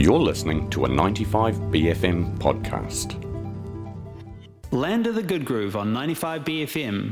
You're listening to a 95BFM podcast. Land of the Good Groove on 95BFM.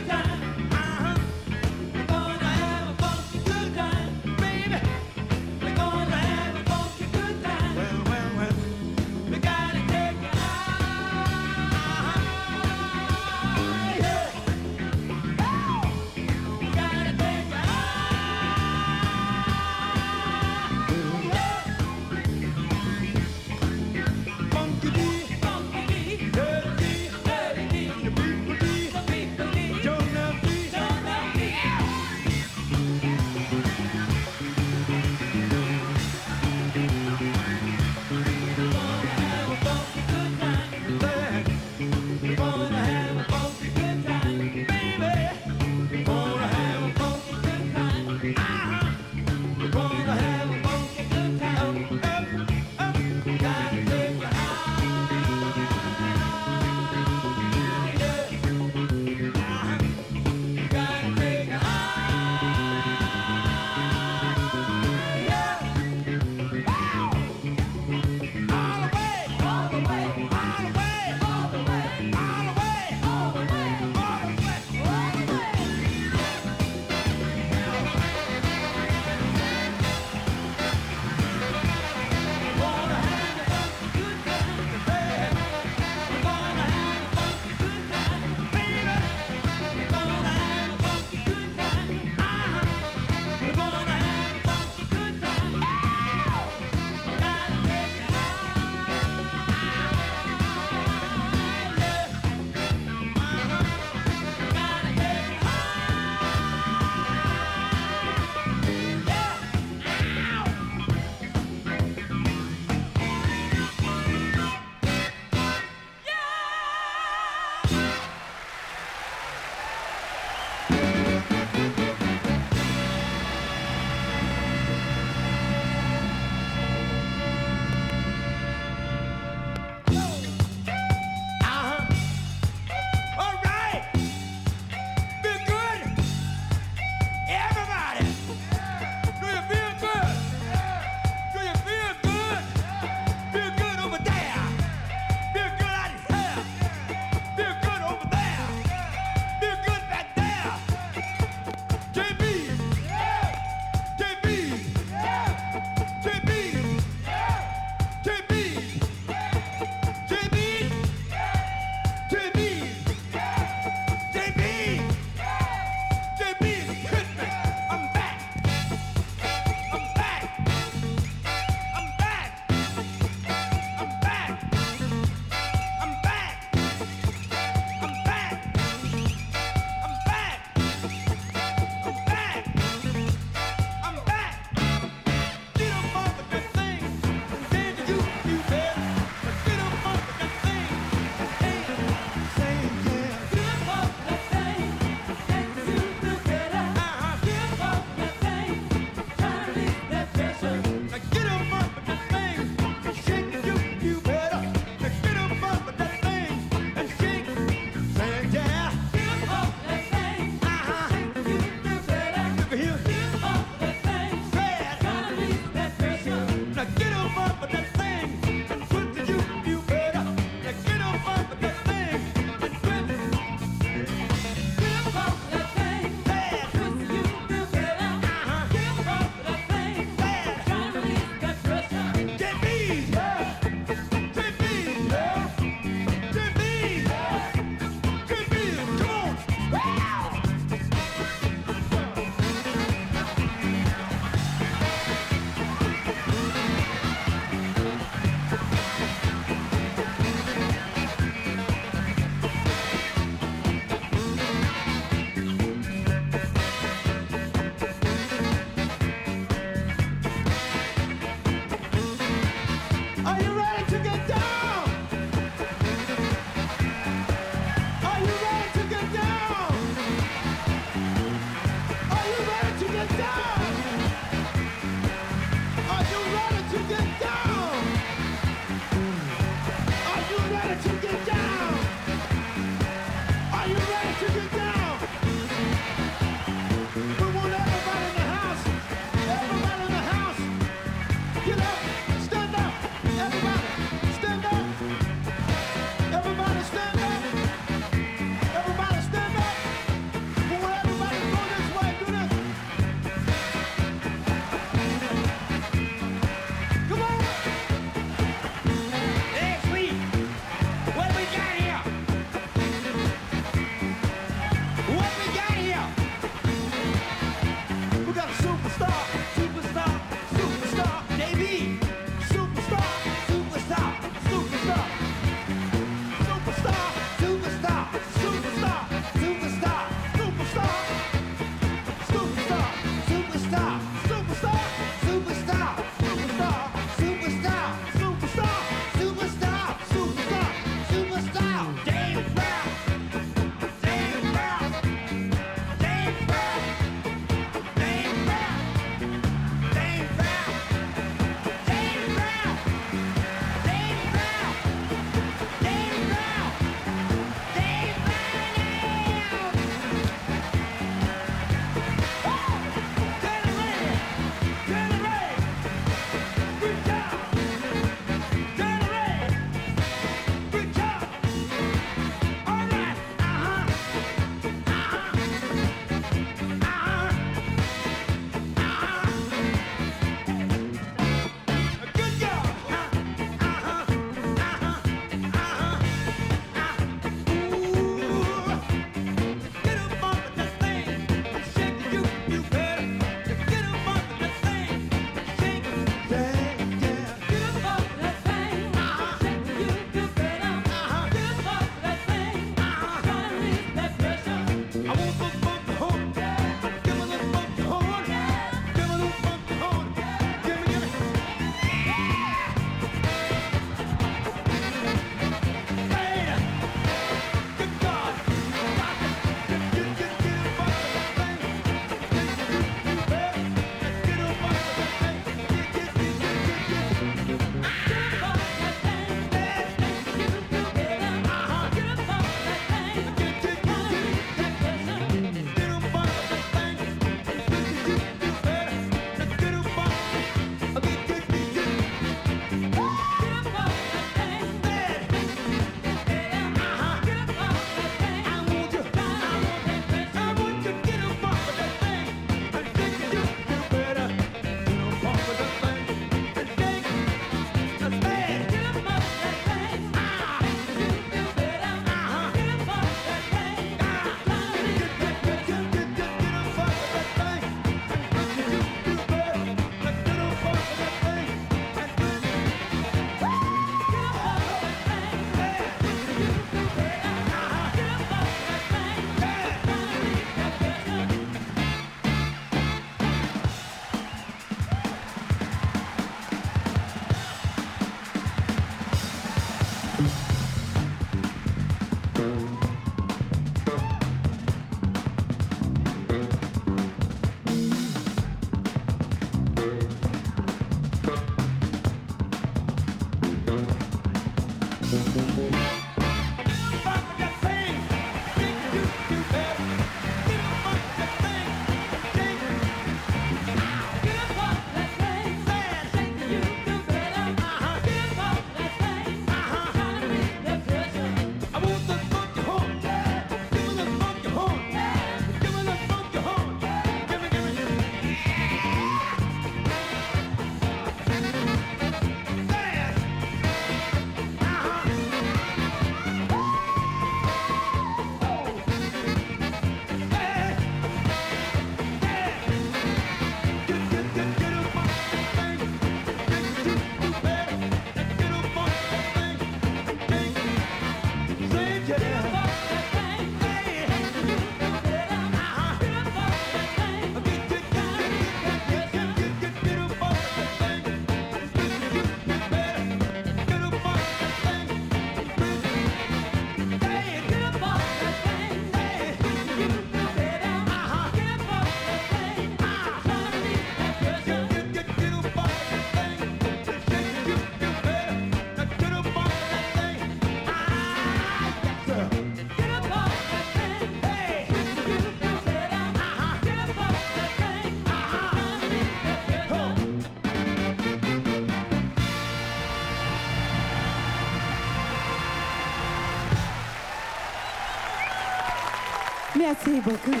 Merci beaucoup.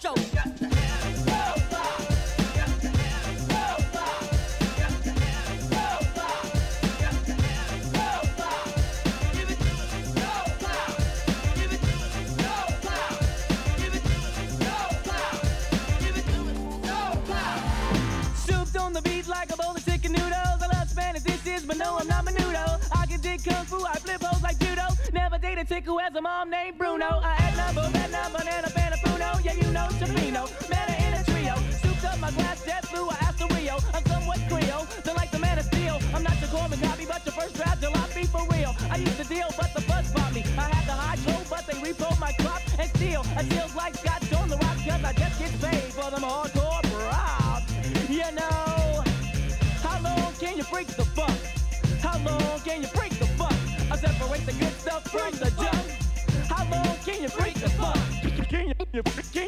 show. Got to have it so far. Got to have it so far. Got to have it so far. Got to have it so far. Give it to me so far. Give it to me so far. Give it to me so far. Give it to me so far. Souped on the beat like a bowl of chicken noodles. I love Spanish dishes, but no, I'm not menudo. I can dig kung fu, I flip hoes like judo. Never date a chick who has a mom named Bruno. I add number, banana, banana, Bruno. Yeah, you know, Chapino, manna in a trio. Souped up my glass, jet blue, I asked the Rio. I'm somewhat Creole, don't like the man of steel. I'm not your Corbin copy, but your first draft, jalopy for real. I used to deal, but the buzz bought me. I had the hydro, but they repo my crop and steal. I deals like Scotch on the rock, cause I just get paid for them hardcore props. You know, how long can you break the funk? How long can you break the funk? I separate the good stuff from the junk. How long can you break the funk? Can you break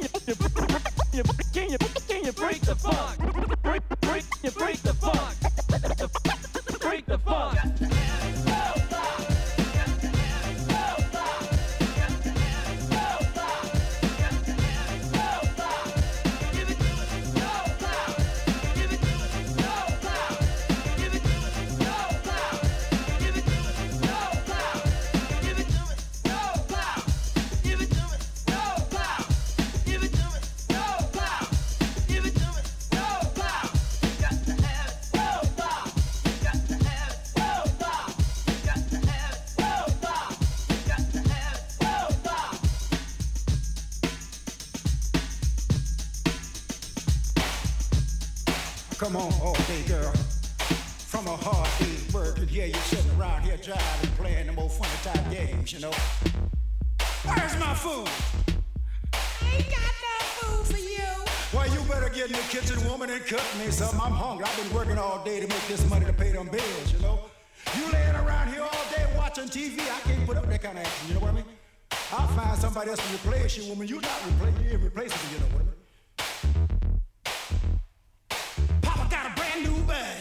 the funk? Break the funk. Break the funk. Got to have it so far. Got to have it so far. Got to have it so far. Got to have it so far. Give it to me so far. Give it to me so far. Give it to me so far. Give it to me so far. Give it to me so far. Give it to me so far. Give it to me so far. Give it to me so far. Got to have it so far. Got to have it so far. Got to have it so far. Got to have it so far. Come on, all day, girl. From a hard day's work, and here you're sitting around here driving, playing them old funny type games, you know. Where's my food? Ain't got no food for you. Well, you better get in the kitchen, woman, and cook me something. I'm hungry. I've been working all day to make this money to pay them bills, you know. You laying around here all day watching TV, I can't put up that kind of action, you know what I mean? I'll find somebody else to replace you, woman. You're not irreplaceable, you know what I mean? Papa got a brand new bag.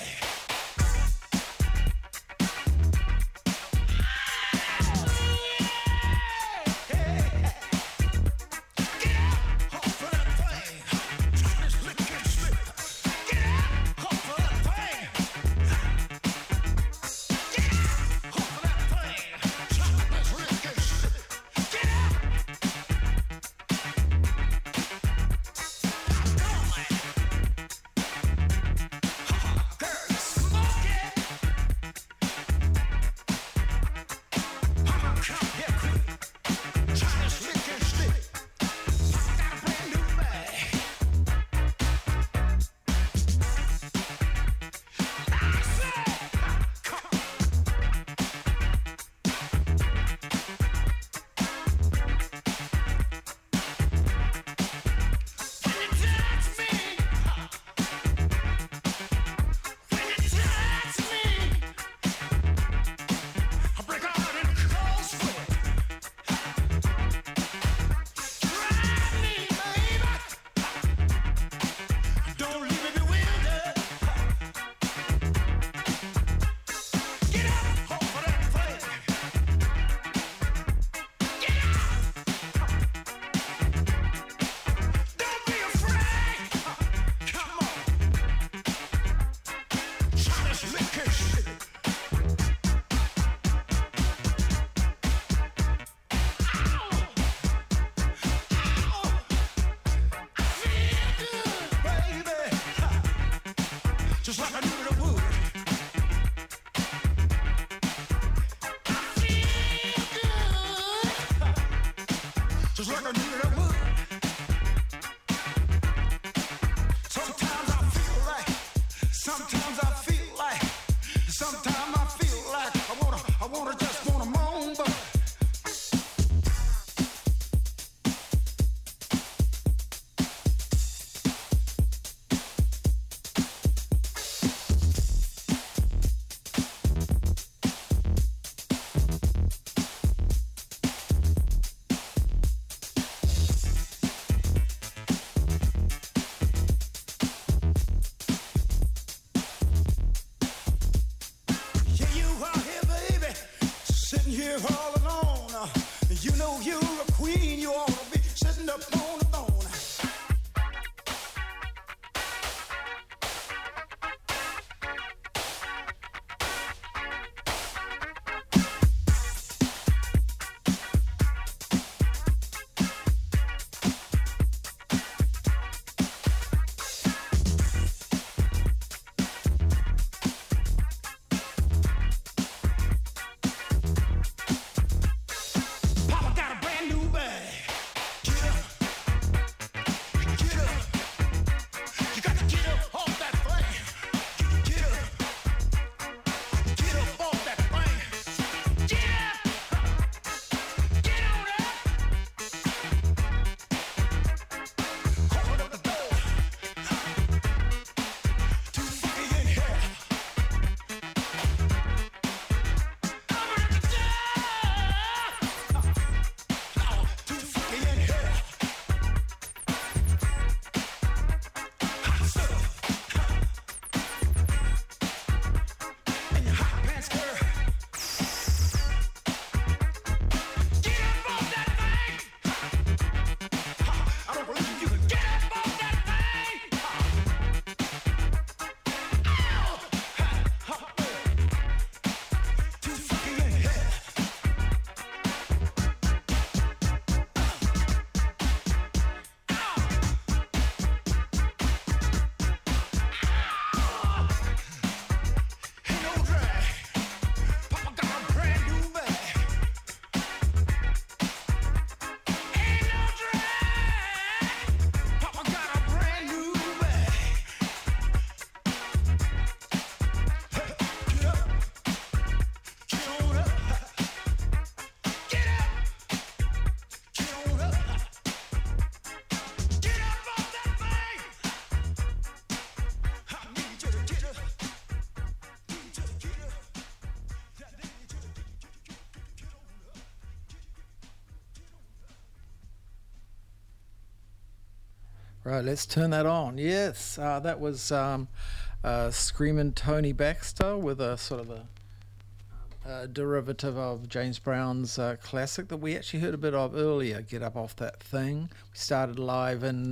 You know you're a queen, you ought to be sitting up on the throne. Right, let's turn that on. Yes, that was Screamin' Tony Baxter with a sort of a derivative of James Brown's classic that we actually heard a bit of earlier, Get Up Off That Thing. We started live in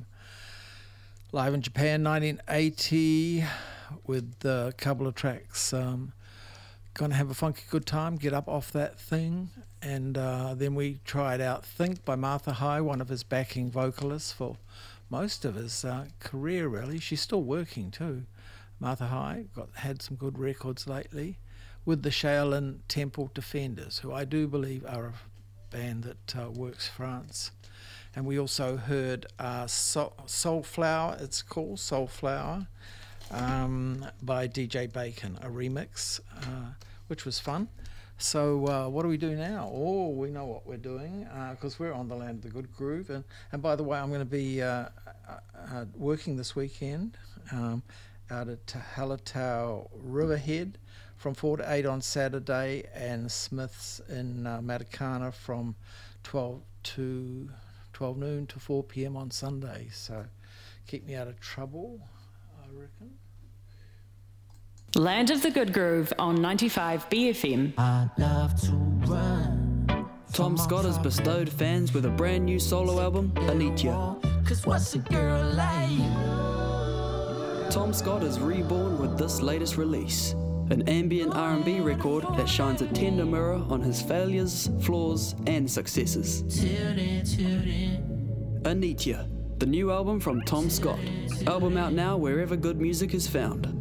Japan, 1980, with a couple of tracks. Gonna Have a Funky Good Time, Get Up Off That Thing. And then we tried out Think by Martha High, one of his backing vocalists for most of his career, really. She's still working too. Martha High had some good records lately with the Shaolin Temple Defenders, who I do believe are a band that works France. And we also heard Soulflower, it's called Soulflower, by DJ Bacon, a remix, which was fun. So what do we do now? Oh, we know what we're doing because we're on the Land of the Good Groove. And by the way, I'm going to be working this weekend out at Hallertau Riverhead from 4 to 8 on Saturday, and Smith's in Matakana from 12 noon to 4 p.m. on Sunday. So keep me out of trouble, I reckon. Land of the Good Groove on 95 BFM. I love to run. Tom Scott has bestowed fans with a brand new solo album, Anitya. Cause what's a girl like? Tom Scott is reborn with this latest release, an ambient R&B record that shines a tender mirror on his failures, flaws, and successes. Anitya, the new album from Tom Scott. Album out now wherever good music is found.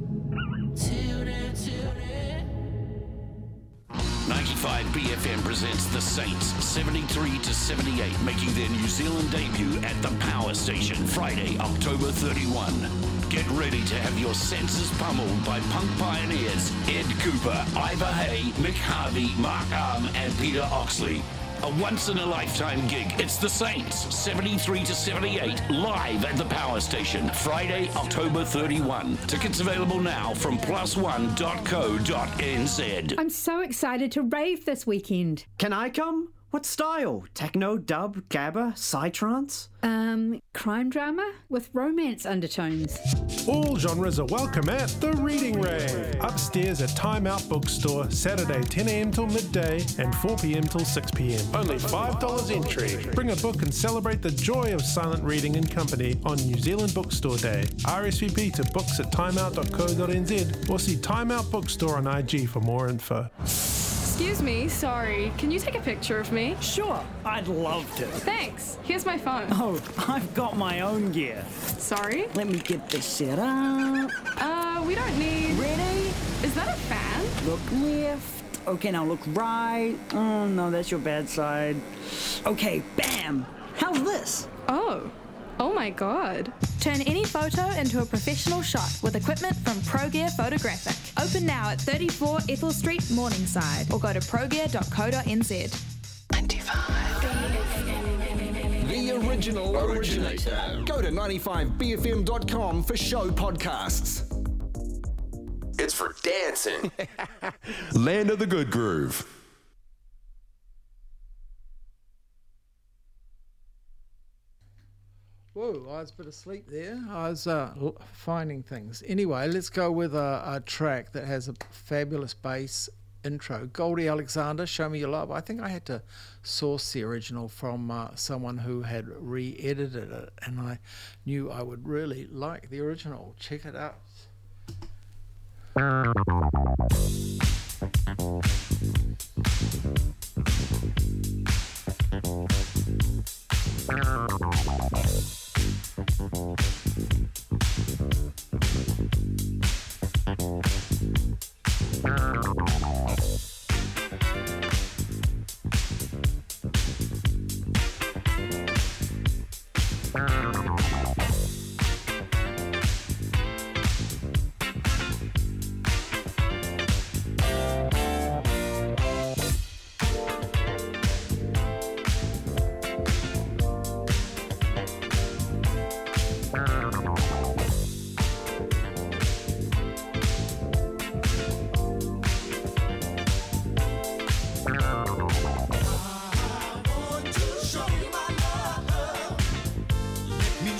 95 BFM presents The Saints 73-78, making their New Zealand debut at the Power Station Friday, October 31. Get ready to have your senses pummeled by punk pioneers Ed Cooper, Ivor Hay, Mick Harvey, Mark Arm, and Peter Oxley. A once-in-a-lifetime gig. It's The Saints, 73-78, live at the Power Station, Friday, October 31. Tickets available now from plusone.co.nz. I'm so excited to rave this weekend. Can I come? What style? Techno, dub, gabba, psytrance? Crime drama with romance undertones. All genres are welcome at The Reading Rave, upstairs at Time Out Bookstore, Saturday 10 a.m. till midday and 4 p.m. till 6 p.m. Only $5 entry. Bring a book and celebrate the joy of silent reading in company on New Zealand Bookstore Day. RSVP to books at timeout.co.nz or see Time Out Bookstore on IG for more info. Excuse me, sorry. Can you take a picture of me? Sure, I'd love to. Thanks. Here's my phone. Oh, I've got my own gear. Sorry? Let me get this set up. We don't need... Ready? Is that a fan? Look left. Okay, now look right. Oh, no, that's your bad side. Okay, bam! How's this? Oh my God. Turn any photo into a professional shot with equipment from ProGear Photographic. Open now at 34 Ethel Street, Morningside, or go to progear.co.nz. 95. The original originator. Go to 95bfm.com for show podcasts. It's for dancing. Land of the Good Groove. Whoa, I was a bit asleep there. I was finding things. Anyway, let's go with a track that has a fabulous bass intro. Goldie Alexander, Show Me Your Love. I think I had to source the original from someone who had re-edited it, and I knew I would really like the original. Check it out.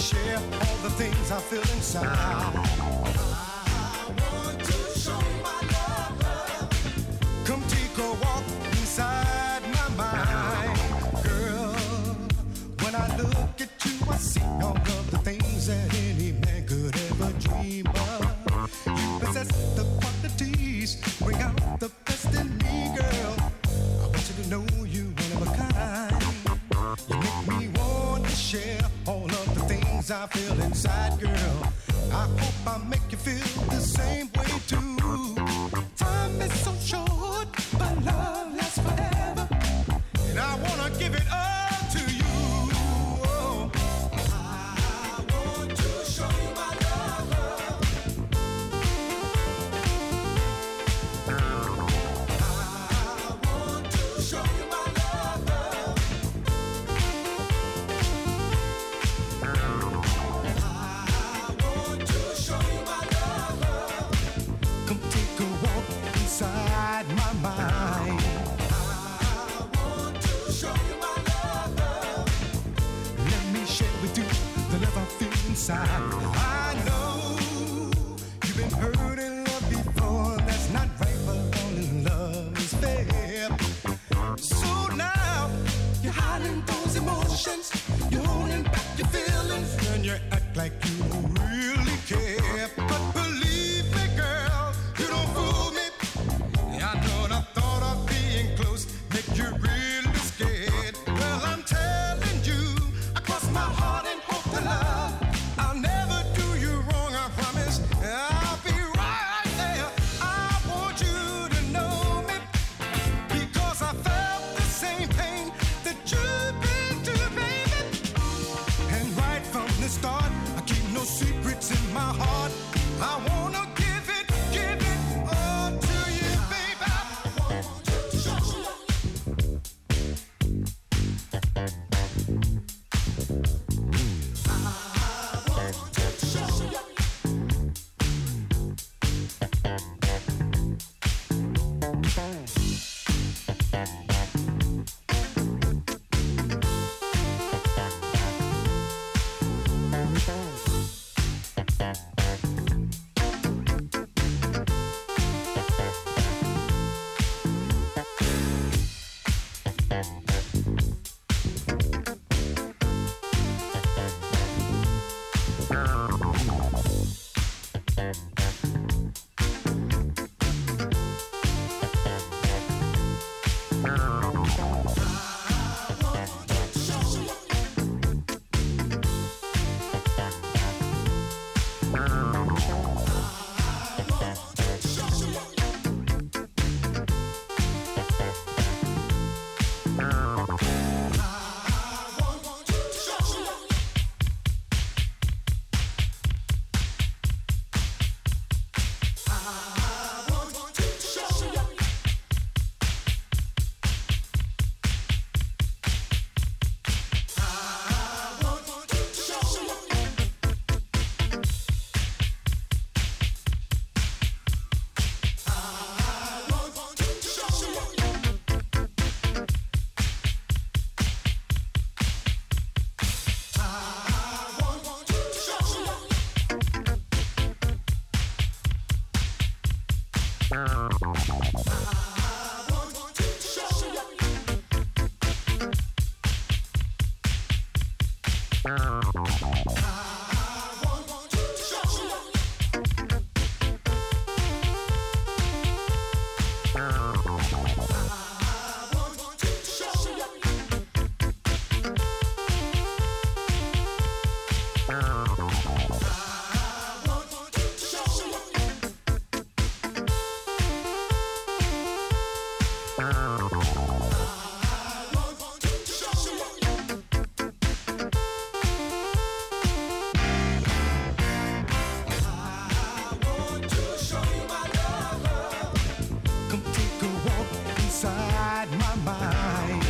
share all the things I feel inside. I want to show my love. Come take a walk inside my mind. Girl, when I look at you, I see all of the things that any man could ever dream of. You possess the qualities, bring out the best in me, girl. I want you to know you one of a kind. You make me want to share all of the things I feel inside, girl. I hope I make you feel the same way too. Time is so short, but love lasts forever. And I wanna give it all to you. Oh, I want to show you my love. I want to show you my love. I want to show you my love. Come take a walk inside my mind. I want to show you my love. Let me share with you the love I feel inside. I know you've been hurt in love before. That's not right, but falling in love is fair. So now you're hiding those emotions. You're holding back your feelings, and you act like you don't really care. But believe me, girl, you don't fool me. I know the thought of being close make you really scared. Well, I'm telling you, across my heart and hope to love, I'll never do you wrong, I promise. I'll be right there. I want you to know me, because I felt the same pain that you've been through, baby. And right from the start, I keep no secrets in my heart. I wanna give it all to you, baby. I want to show you. I want to show you.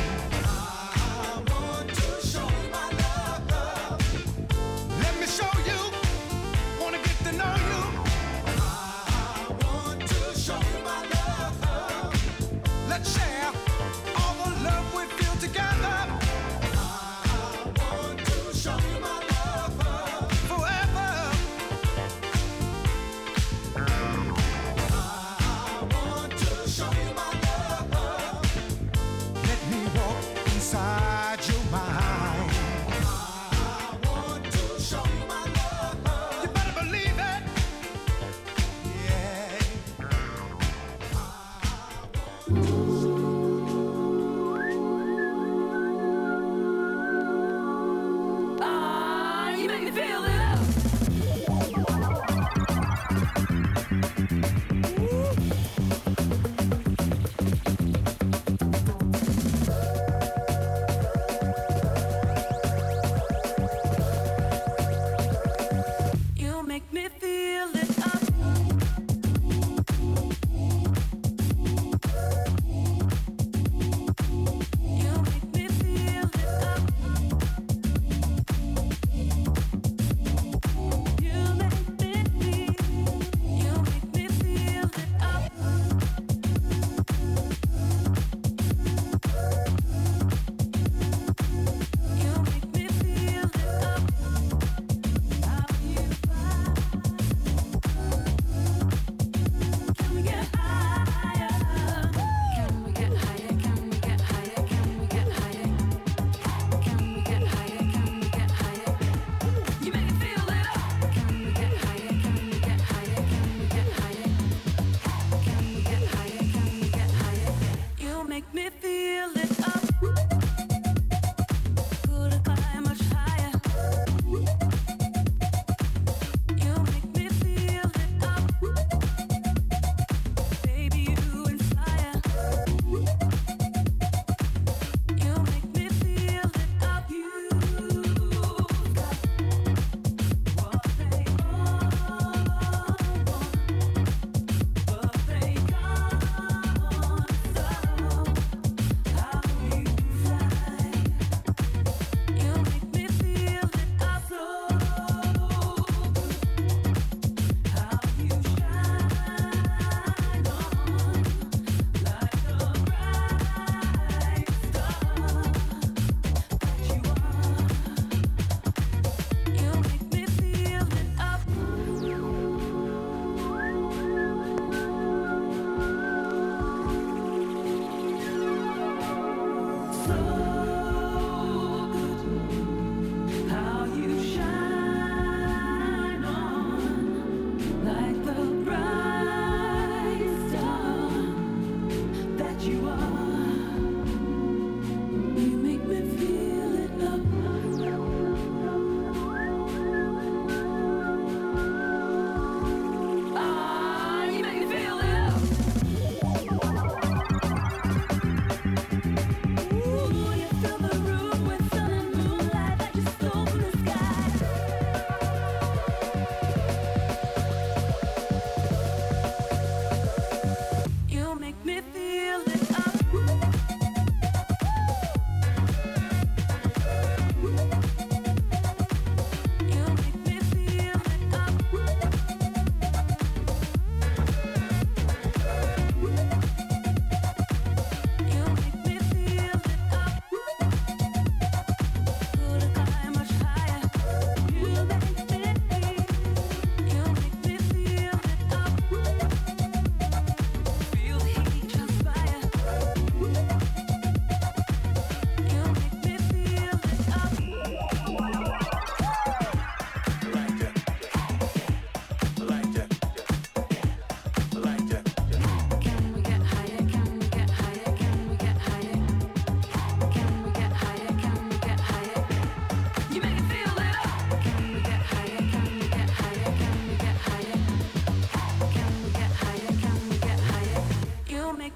Show you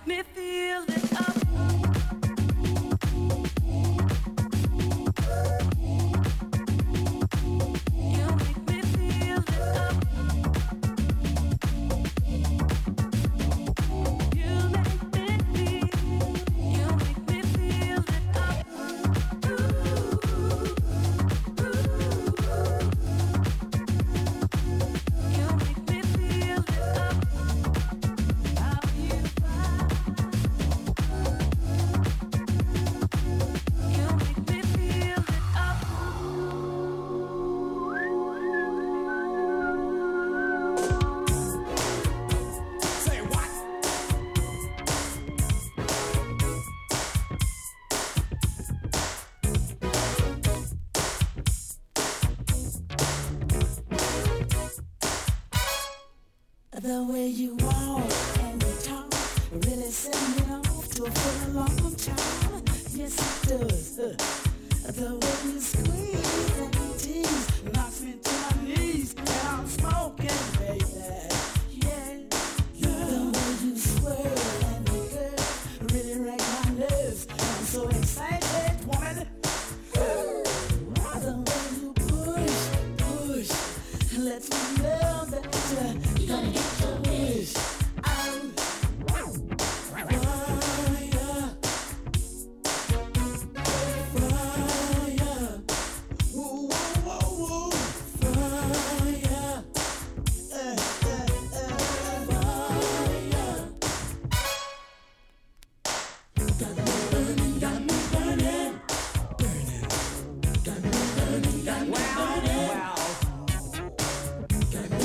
me feel it up. You make me feel it up. You make me feel. You make me feel it up. You make me feel it up. How you find? You make me feel it up. Say what? The way you walk and you talk really set me off to for a long time. Yes, it does. The way you squeeze and you tease knocks me to my knees. And I'm smoking, baby. Yeah. The way you swirl and you girl really wreck my nerves. I'm so excited, woman. The way you push, lets me know that you're gonna get your wish. I'm fire, fire, woo, woo, woo, woo, fire, fire. Got me burning, got me burning, burning, got me burning, got me burning. Got me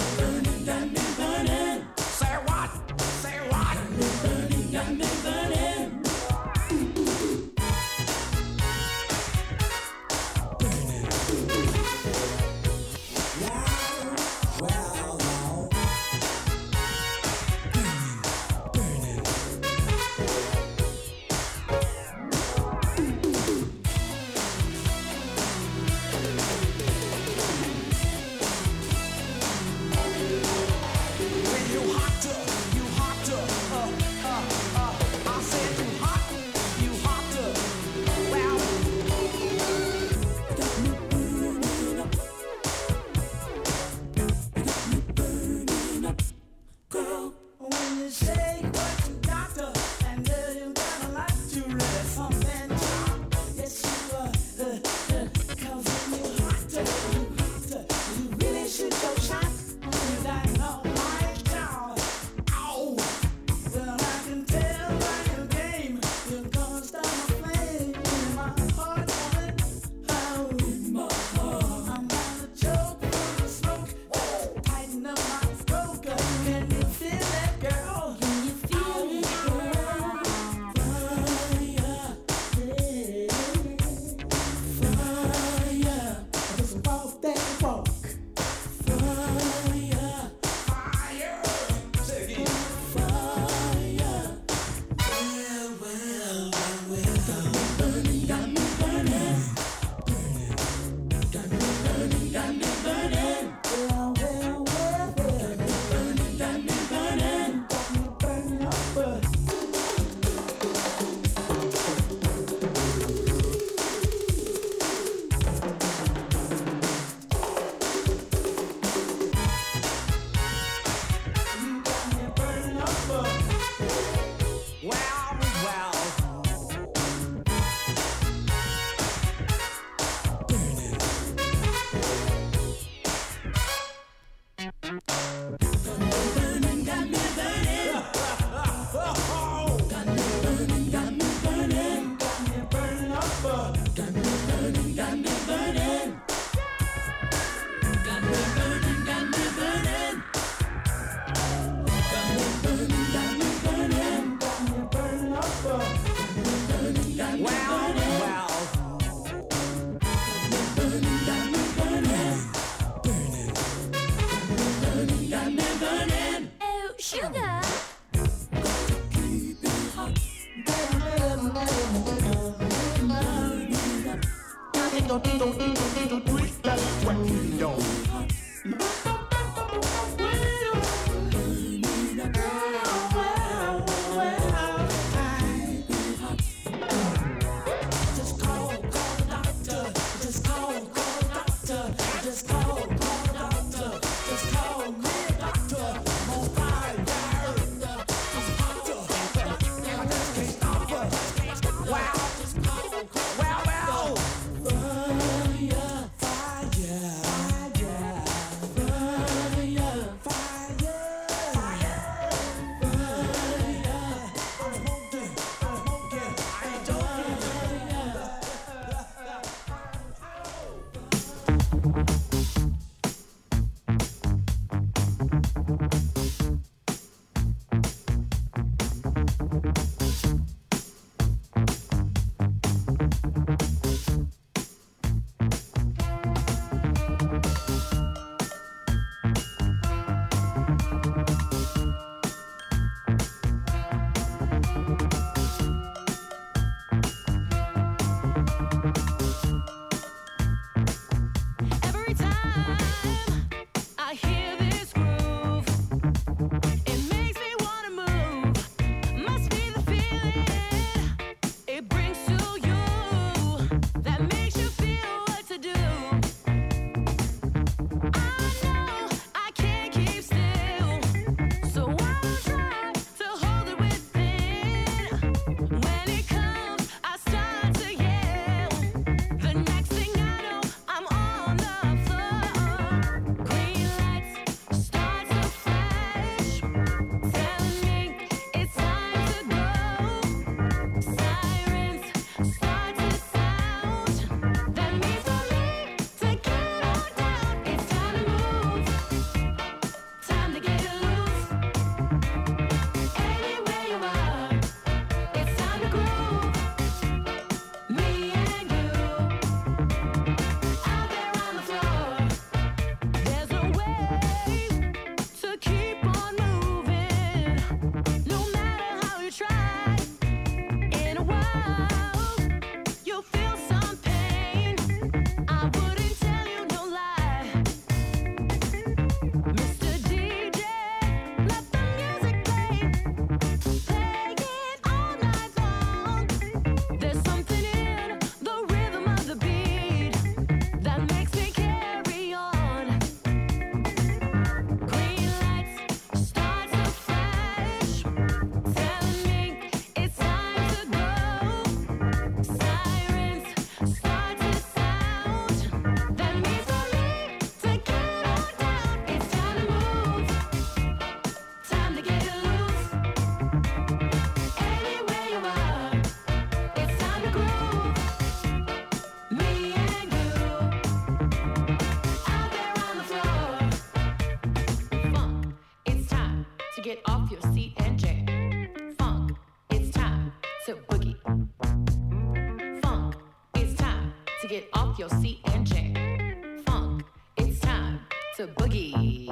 get off your seat and jam. Funk, it's time to boogie. Funk, it's time to get off your seat and jam. Funk, it's time to boogie.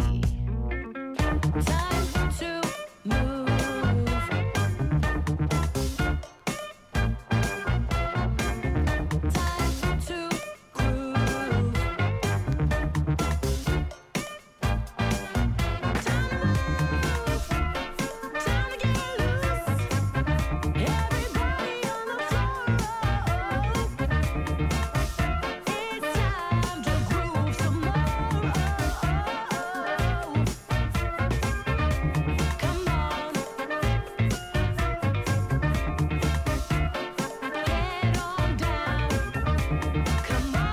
Time to move. Time to groove. Time to get loose. Everybody on the floor. It's time to groove some more. Come on. Head on down. Come on.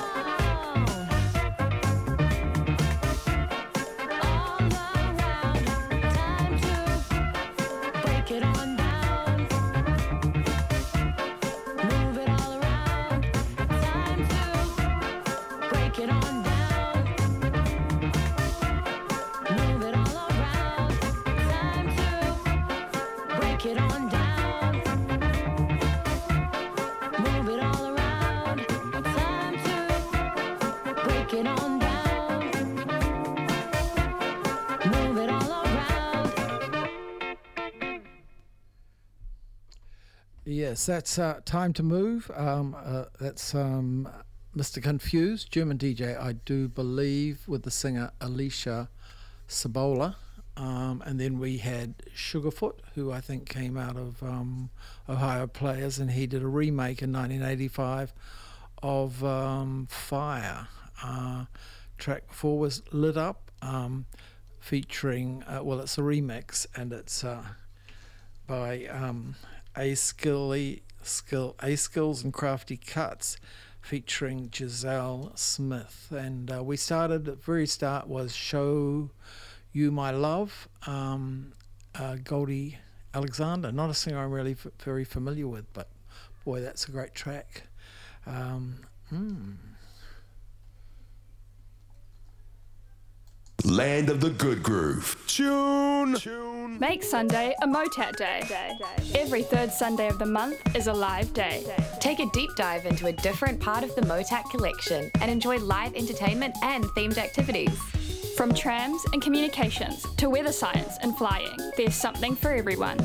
All around. Time to break it on down. Move it all around. Time to break it on down. Move it all around. Time to break it on down. Move it all around. Time to break it on down. Move it all around. Yes, that's Time to Move. That's Mr. Confused, German DJ, I do believe, with the singer Alicia Cibola. And then we had Sugarfoot, who I think came out of Ohio Players, and he did a remake in 1985 of Fire. Track before was Lit Up, featuring, well, it's a remix, and it's by A Skills and Crafty Cuts, featuring Giselle Smith. And we started, at the very start was Show You My Love, Goldie Alexander, not a singer I'm really very familiar with, but boy, that's a great track. Land of the Good Groove. Tune. Make Sunday a Motat Day. Every third Sunday of the month is a live day. Take a deep dive into a different part of the Motat collection and enjoy live entertainment and themed activities. From trams and communications to weather science and flying, there's something for everyone.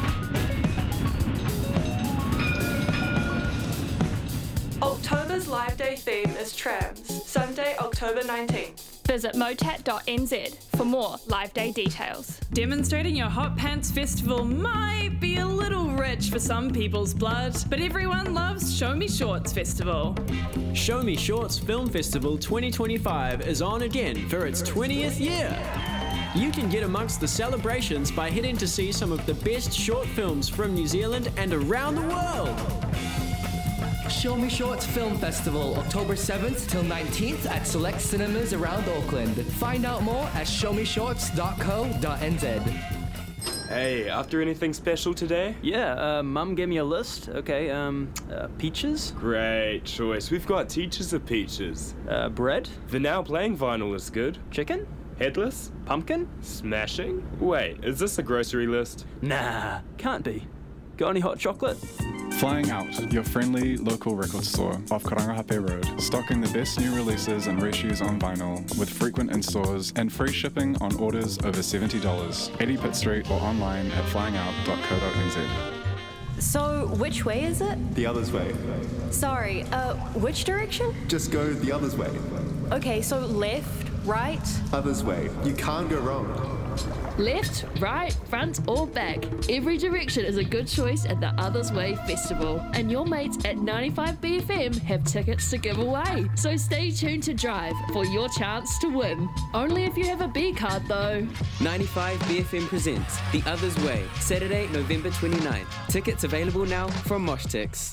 October's live day theme is trams, Sunday, October 19th. Visit motat.nz for more live day details. Demonstrating your Hot Pants Festival might be a little rich for some people's blood, but everyone loves Show Me Shorts Festival. Show Me Shorts Film Festival 2025 is on again for its 20th year. You can get amongst the celebrations by heading to see some of the best short films from New Zealand and around the world. Show Me Shorts Film Festival, October 7th till 19th at select cinemas around Auckland. Find out more at showmeshorts.co.nz. Hey, after anything special today? Yeah, Mum gave me a list. Okay, peaches? Great choice. We've got teachers of peaches. Bread? The Now Playing vinyl is good. Chicken? Headless? Pumpkin? Smashing? Wait, is this a grocery list? Nah, can't be. Got any hot chocolate? Flying Out, your friendly local record store off Karangahape Road, stocking the best new releases and reissues on vinyl, with frequent in-stores and free shipping on orders over $70. 80 Pitt Street or online at flyingout.co.nz. So, which way is it? The other's way. Sorry, which direction? Just go the other's way. Okay, so left, right? Other's way. You can't go wrong. Left, right, front or back. Every direction is a good choice at the Others Way Festival. And your mates at 95BFM have tickets to give away. So stay tuned to Drive for your chance to win. Only if you have a B card though. 95BFM presents The Others Way, Saturday, November 29th. Tickets available now from Moshtix.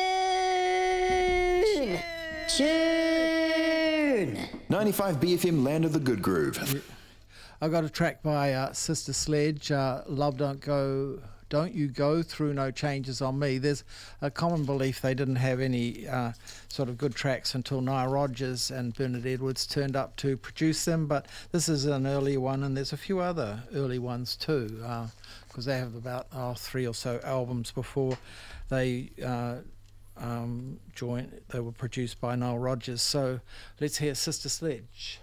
Tune. 95BFM Land of the Good Groove. I got a track by Sister Sledge, Love Don't Go Don't You Go Through No Changes on Me. There's a common belief they didn't have any sort of good tracks until Nile Rodgers and Bernard Edwards turned up to produce them, but this is an earlier one, and there's a few other early ones too, because they have about 3 or so albums before they joined. They were produced by Nile Rodgers. So let's hear Sister Sledge.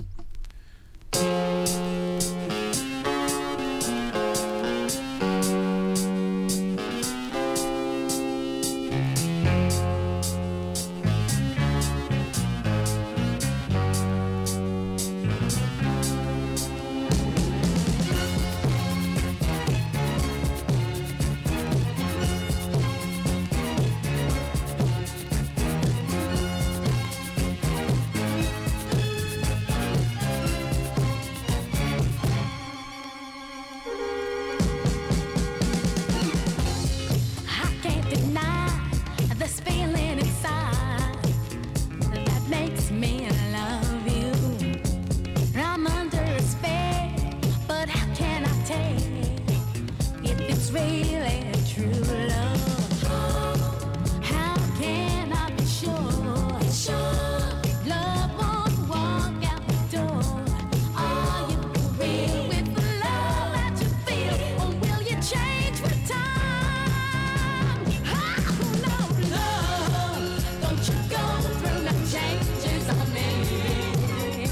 I can't deny this feeling inside that makes me love you. I'm under a spell, but how can I tell if it's really true love? How can I be sure love won't walk out the door? Are you for real with the love that you feel, or will you change with time? Don't you go through no changes on me.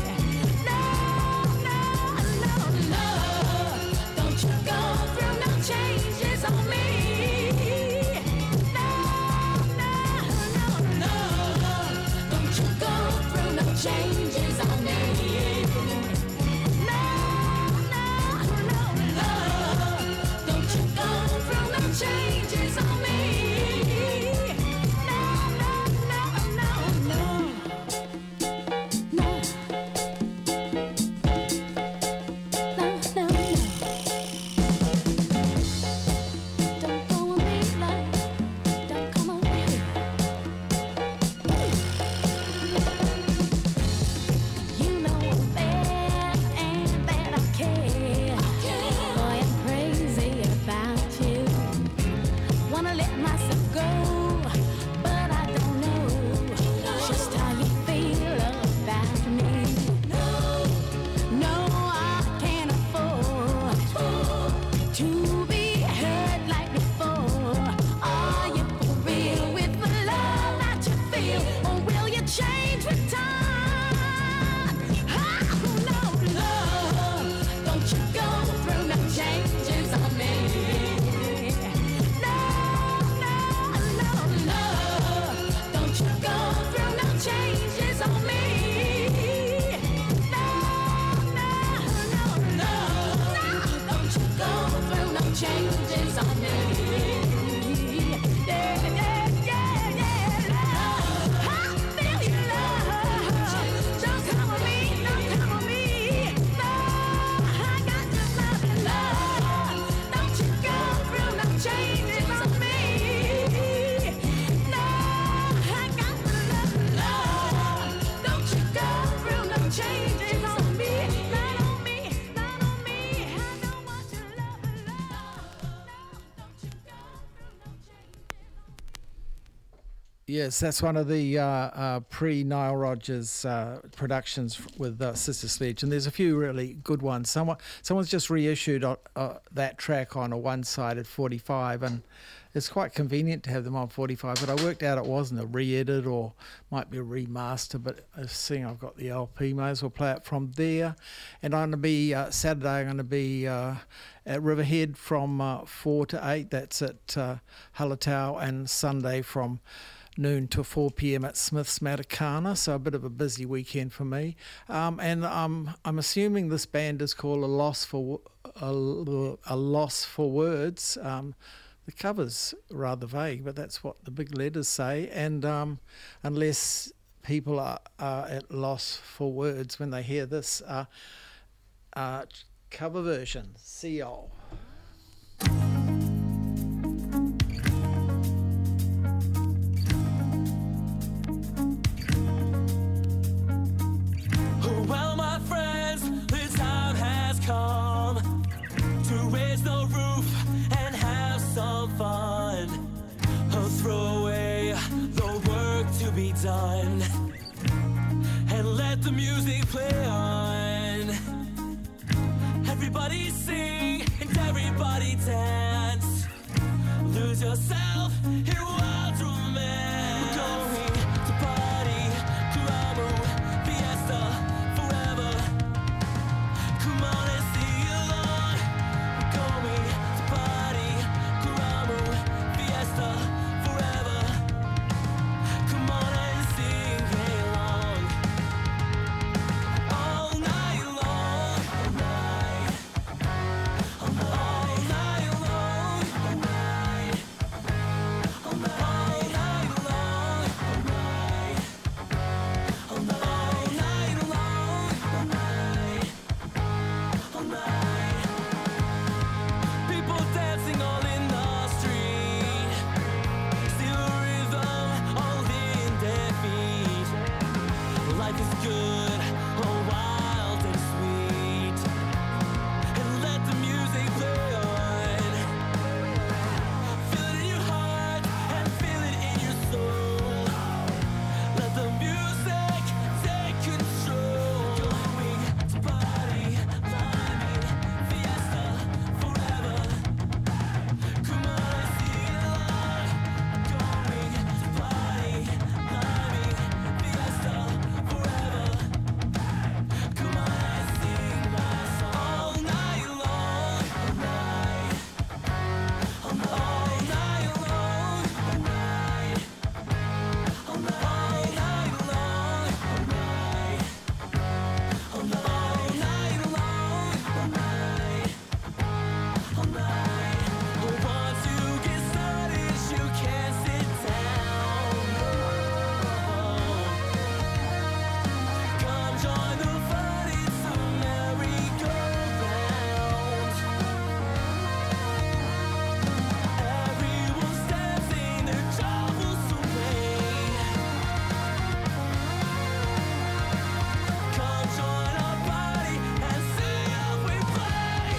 Don't you go through no changes on me. Don't you go through no changes on me. Don't you go through no changes on me. You know I'm bad and that I care. Boy, I'm crazy about you. Wanna let myself go, but I don't know just how you feel about me. No, I can't afford to be hurt like before. Are you for real with the love that you feel, or will you change with time? Don't you go through no changes on me. Don't you go through no changes on me. Don't you go through no changes on me. I feel your love. Don't come with me, don't come with me. I got your love and love. Don't you go through no changes on me. I got your love and love. Don't you go through no changes on me. Not on me, not on me. I don't want your love and Yes, that's one of the pre-Nile Rodgers productions with Sister Sledge, and there's a few really good ones. Someone's just reissued that track on a one-sided 45, and it's quite convenient to have them on 45, but I worked out it wasn't a re-edit or might be a remaster, but seeing I've got the LP, may as well play it from there. And I'm going to be, Saturday, I'm going to be at Riverhead from 4 to 8, that's at Hallertau, and Sunday from noon to 4 p.m. at Smith's Matakana, so a bit of a busy weekend for me. And I'm assuming this band is called A Loss for Words. The cover's rather vague, but that's what the big letters say. And unless people are at loss for words when they hear this cover version, see y'all. Well, my friends, the time has come to raise the roof and have dance. Lose yourself in wild romance. We're going to party, Kuramu, fiesta, forever. Come on and sing along. We're going to party, Kuramu, fiesta, forever. Come on and sing along. All night long, all night, all night long, all night, all night long, all night, all night long, all night. People dancing all in the street, still rhythm all in their feet. Life is good, oh wild and sweet, and let the music play on. Feel it in your heart and feel it in your soul. Let the music take control. Going to party, climbing, fiesta, forever. Come on and sing along. Going to party, climbing, fiesta, forever. Come on and sing my song. All night long, all night, all night long, all night, all night, all night long, all night, all night, all night long, all night, all night. Once you get started, you can't sit down. Come join the fun, it's a merry-go-round. Everyone's dancing their troubles away. Come join our party and see how we play.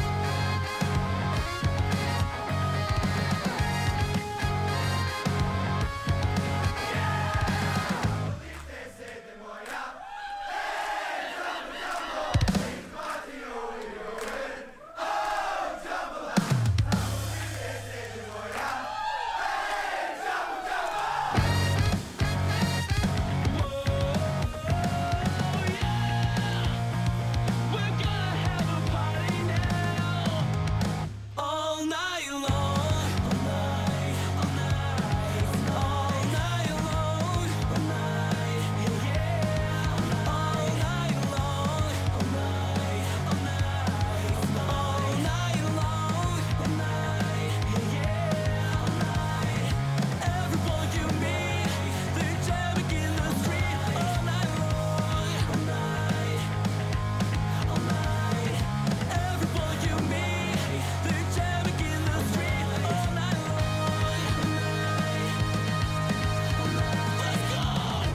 All night long, all night, all night, all night long, all night, yeah. All night long, all night, all night, all night long, all night, yeah. All night. Everyone you meet, they're jamming in the street. All night long, all night, all night. Everyone you meet, they're jamming in the street. All night long, all night, all night. Let's go.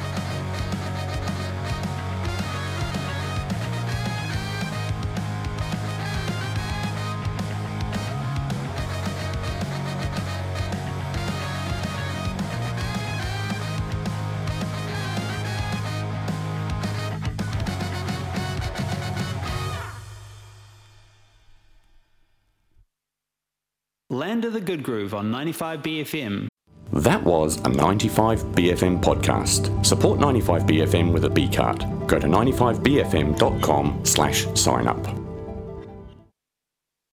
Land of the Good Groove on 95 BFM. That was a 95 BFM podcast. Support 95 BFM with a B card. Go to 95bfm.com/sign up.